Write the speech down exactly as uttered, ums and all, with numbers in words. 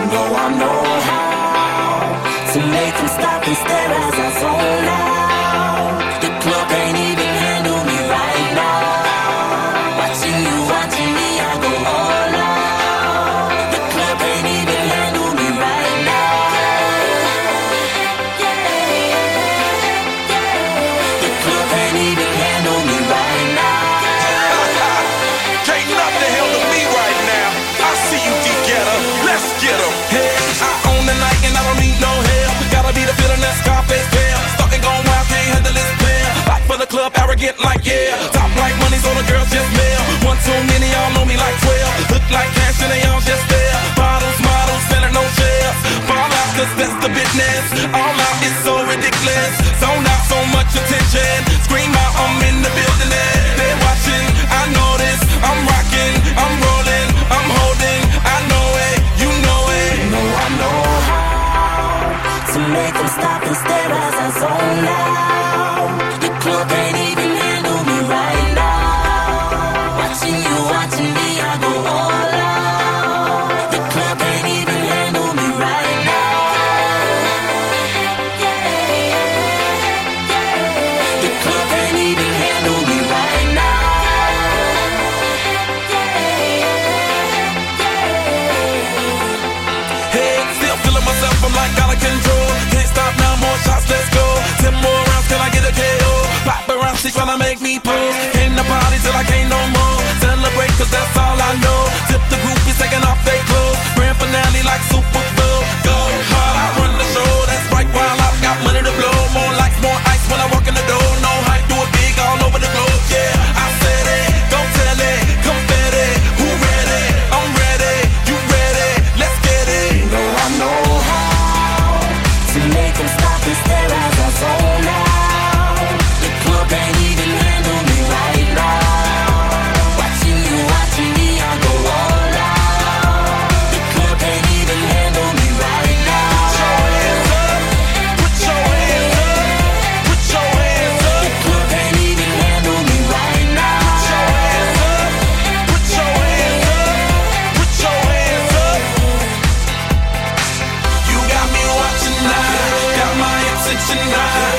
No, I know how to make them stop and stare as I zone out. The club can't even handle me right now. Watching you, watching me, I go all out. The club can't even handle me right now. The club can't even handle me right now. Can't nothing handle me right now. I see you, D-Getter. Let's get 'em. Hey, I own the night and I don't need no help. Gotta be the feeling that Scarface feel. Starting going wild, can't handle this pair. Back for the club, arrogant like yeah. Top like money's on the girls, just mail. One too many, y'all know me like twelve. Look like cash and they all just there. Bottles, models, selling no shares. Fall out, cause that's the business. All out is so ridiculous. Zone out, so much attention. Scream out, I'm in the building. They're watching, I know this. I'm rocking, I'm rolling, I'm holding. I know it, you know it. No, I know how to make them stop and stare as I zone out. The club can't even handle me right now. Watching you, watching me, I go all out. The club can't even handle me right now. The club can't even handle me right now. Hey, still feeling myself, I'm like out of control. Can't stop now, more shots, let's go. Ten more rounds, can I get a K O? Pop around, she tryna make me pose. Came to party till I can't no more. Celebrate, cause that's all I know. Tip the groupies taking off their clothes. Grand finale like Super Bowl. Go hard, I run the show. That's right, while I've got money to blow. More lights, more ice when I walk in the door. No hype, do it big all over the globe. Yeah, I said it, go tell it. Confetti, who ready? I'm ready, you ready? Let's get it. No, I know how to make them stop and stare as I zone out. The club can't even handle me right now. Watching you, watching me, I go all out. The club can't even handle me right now. Put your hands up, put your hands up. The club can't even handle me right now. Put your hands up, put your hands up. You got me watching now, got my attention now.